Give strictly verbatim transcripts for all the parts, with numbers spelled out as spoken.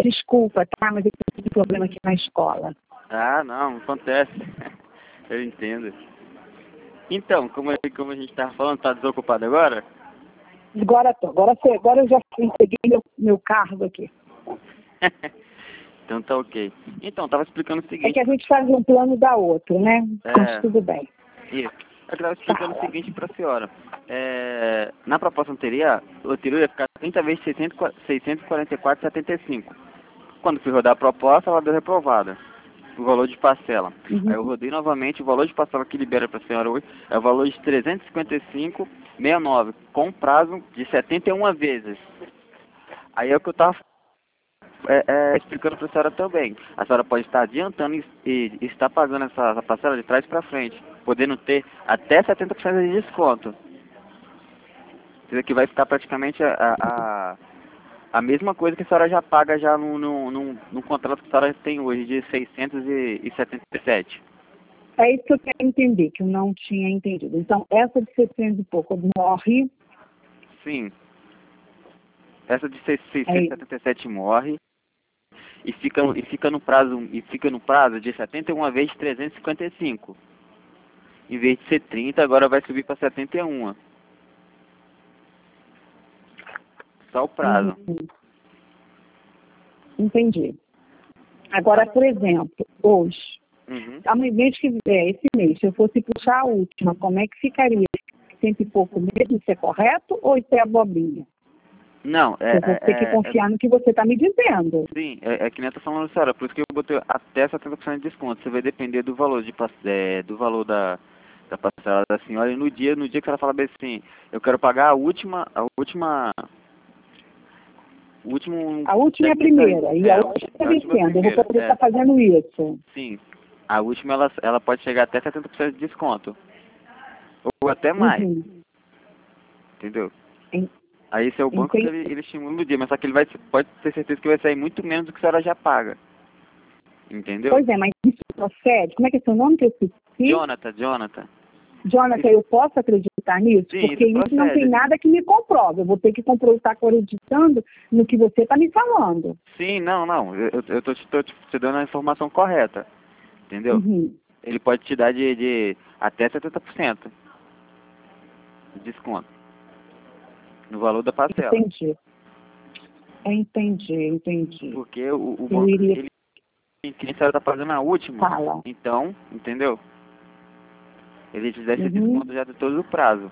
desculpa, tá? Mas eu tive problema aqui na escola. Ah, não, acontece. Eu entendo. Então, como, como a gente estava falando, tá desocupado agora? Agora tô. Agora, agora eu já peguei meu, meu cargo aqui. Então tá ok. Então, tava explicando o É seguinte... que a gente faz um plano da outro, né? É. Mas tudo bem. Isso. Eu tava explicando o seguinte para a senhora. É, na proposta anterior, o anterior ia ficar trinta vezes seiscentos e quarenta e quatro vírgula setenta e cinco. Quando fui rodar a proposta, ela deu reprovada. O valor de parcela. Uhum. Aí eu rodei novamente, o valor de parcela que libera para a senhora hoje é o valor de trezentos e cinquenta e cinco vírgula sessenta e nove, com prazo de setenta e uma vezes. Aí é o que eu estava é, é, explicando para a senhora também. A senhora pode estar adiantando e, e, e estar pagando essa, essa parcela de trás para frente, podendo ter até setenta por cento de desconto. Isso aqui vai ficar praticamente a, a, a mesma coisa que a senhora já paga já no, no, no, no contrato que a senhora tem hoje, de seiscentos e setenta e sete. É isso que eu quero entender, que eu não tinha entendido. Então, essa de seiscentos e pouco morre. Sim. Essa de seiscentos e setenta e sete morre e fica, e fica no prazo e fica no prazo de setenta e uma vezes trezentos e cinquenta e cinco. Em vez de ser trinta, agora vai subir para setenta e um. Só o prazo. Uhum. Entendi. Agora, por exemplo, hoje, Uhum. a mês que vier, esse mês, se eu fosse puxar a última, como é que ficaria? Cento e pouco mesmo, isso é correto ou isso é abobrinha? Não, é... Eu vou ter é, que confiar é, no que você está me dizendo. sim, é, é que nem eu tô falando, senhora, por isso que eu botei até setenta por cento de desconto. Você vai depender do valor, de, é, do valor da, da parcela da senhora. E no dia, no dia que ela fala bem assim, eu quero pagar a última... A última o último... A última é a primeira, e é, a a última última- está a última vencendo. Eu vou primeira, poder é. estar fazendo isso. Sim. A última, ela, ela pode chegar até setenta por cento de desconto. Ou até mais. Uhum. Entendeu? En- Aí esse é o banco que Entendi. ele, ele estimula no dia, mas só que ele vai, pode ter certeza que vai sair muito menos do que a senhora já paga. Entendeu? Pois é, mas isso procede? Como é que é seu nome que eu esqueci? Jonathan, Jonathan. Jonathan, eu posso acreditar nisso? Sim, Porque isso isso não tem procede. nada que me comprove. Eu vou ter que compro- estar acreditando no que você está me falando. Sim, não, não. Eu, eu tô, te, tô te te dando a informação correta. Entendeu? Uhum. Ele pode te dar de, de até setenta por cento de desconto no valor da parcela. Entendi. Entendi, entendi. Porque o, o Eu banco, iria... ele, quem sabe tá pagando a última. Fala. Então, entendeu? Ele te dá esse Uhum. desconto já de todo o prazo.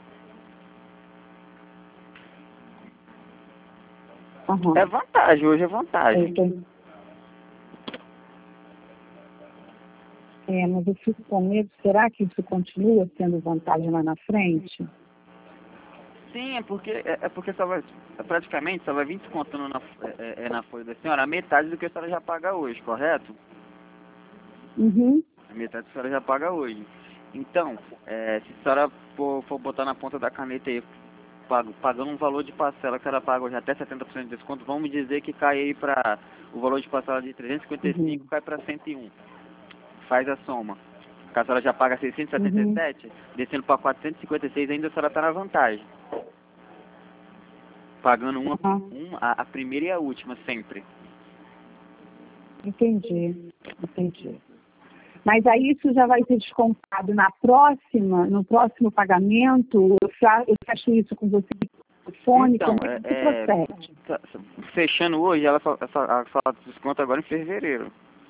Uhum. É vantagem, hoje é Eu vantagem. tô... É, mas eu fico com medo. Será que isso continua sendo vantagem lá na frente? Sim, é porque, é, é porque só vai, praticamente só vai vir descontando na, é, é, na folha da senhora a metade do que a senhora já paga hoje, correto? Uhum. A metade a senhora já paga hoje. Então, é, se a senhora for, for botar na ponta da caneta aí, pag- pagando um valor de parcela que ela paga hoje até setenta por cento de desconto, vamos dizer que cai aí para o valor de parcela de trezentos e cinquenta e cinco, Uhum. cai para cento e um. Faz a soma. A senhora já paga seiscentos e setenta e sete, Uhum. descendo para quatrocentos e cinquenta e seis, ainda a senhora está na vantagem. Pagando uma, Uhum. uma a, a primeira e a última sempre. Entendi, entendi. Mas aí isso já vai ser descontado na próxima, no próximo pagamento? Eu fa- eu fecho isso com você por telefone? Então, Como é é, que se é, procede? tá- fechando hoje, ela só, ela só, ela só desconta agora em fevereiro.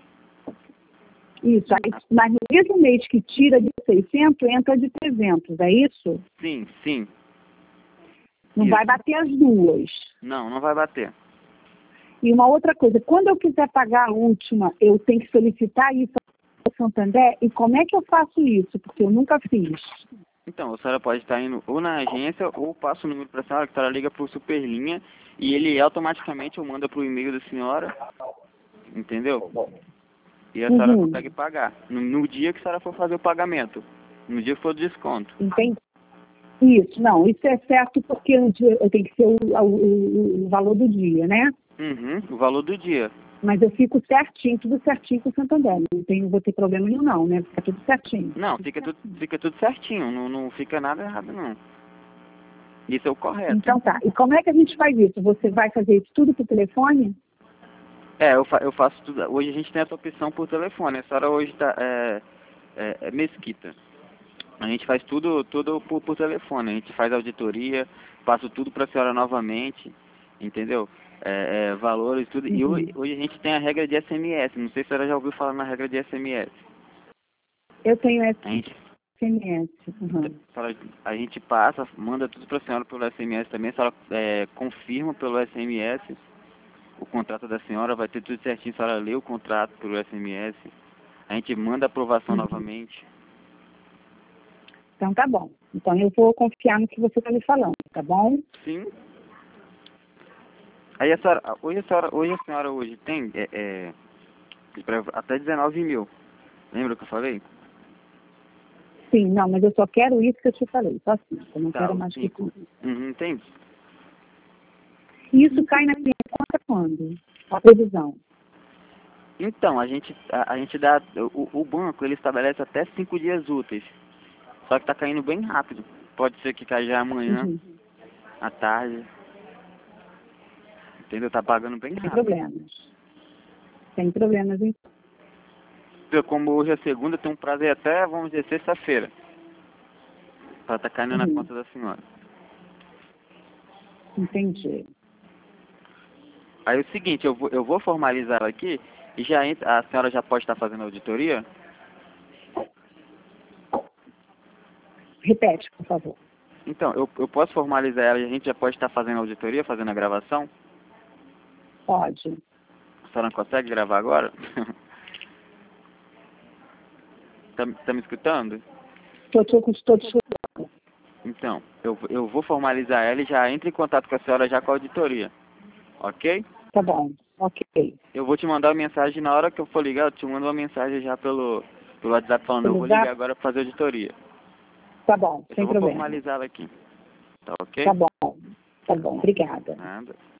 Isso, aí, mas no mesmo mês que tira de seiscentos, entra de trezentos, é isso? Sim, sim. Não Isso. vai bater as duas. Não, não vai bater. E uma outra coisa, quando eu quiser pagar a última, eu tenho que solicitar isso ao Santander? E como é que eu faço isso? Porque eu nunca fiz. Então, a senhora pode estar indo ou na agência ou passa o número para a senhora, que a senhora liga para o Superlinha e ele automaticamente manda para o e-mail da senhora, entendeu? E a senhora Uhum. consegue pagar. No, no dia que a senhora for fazer o pagamento. No dia que for o desconto. Entendi. Isso, não, isso é certo porque o dia- tem que ser o, o, o valor do dia, né? Uhum, o valor do dia. Mas eu fico certinho, tudo certinho com o Santander. Não tenho, vou ter problema nenhum não, né? Fica tudo certinho. Não, fica tudo, fica tudo certinho, não, não fica nada errado não. Isso é o correto. Então tá. E como é que a gente faz isso? Você vai fazer isso tudo por telefone? É, eu, fa eu faço tudo. Hoje a gente tem essa opção por telefone. A senhora hoje tá é, é, é Mesquita. A gente faz tudo, tudo por, por telefone. A gente faz auditoria, passo tudo para a senhora novamente, entendeu? É, é, valores, tudo. E hoje, Uhum. hoje a gente tem a regra de S M S. Não sei se a senhora já ouviu falar na regra de S M S. Eu tenho A gente, S M S. Uhum. a gente passa, manda tudo para a senhora pelo S M S também. A senhora é, confirma pelo S M S o contrato da senhora, vai ter tudo certinho. A senhora lê o contrato pelo S M S. A gente manda a aprovação Uhum. novamente. Então tá bom. Então eu vou confiar no que você está me falando, tá bom? Sim. Aí a senhora, hoje a senhora, hoje a senhora hoje tem é, é, pra- até dezenove mil. Lembra que eu falei? Sim, não, mas eu só quero isso que eu te falei, só assim. Eu não Tá, quero os mais que cinco. isso. Uhum, tem. E isso cai na minha conta quando? A previsão. Então, a gente, a, a gente dá, o, o banco ele estabelece até cinco dias úteis. Só que tá caindo bem rápido. Pode ser que caia já amanhã, Uhum. à tarde. Entendeu? Tá pagando bem Sem rápido. problemas. Sem problemas, então. Então, como hoje é segunda, tem um prazo aí até, vamos dizer, sexta-feira. Pra tá caindo na Uhum. conta da senhora. Entendi. Aí é o seguinte, eu vou, eu vou formalizar ela aqui e já entra, a senhora já pode estar fazendo a auditoria? Repete, por favor. Então, eu, eu posso formalizar ela e a gente já pode estar fazendo a auditoria, fazendo a gravação? Pode. A senhora não consegue gravar agora? tá, tá me escutando? Estou te escutando. Então, eu, eu vou formalizar ela e já entre em contato com a senhora já com a auditoria. Ok? Tá bom. Ok. Eu vou te mandar uma mensagem na hora que eu for ligar, eu te mando uma mensagem já pelo, pelo WhatsApp falando, eu Pelo vou ligar zap? agora para fazer a auditoria. Tá bom, Eu só sem vou problema. formalizar ela aqui. Tá ok? Tá bom. Tá bom, obrigada. Nada.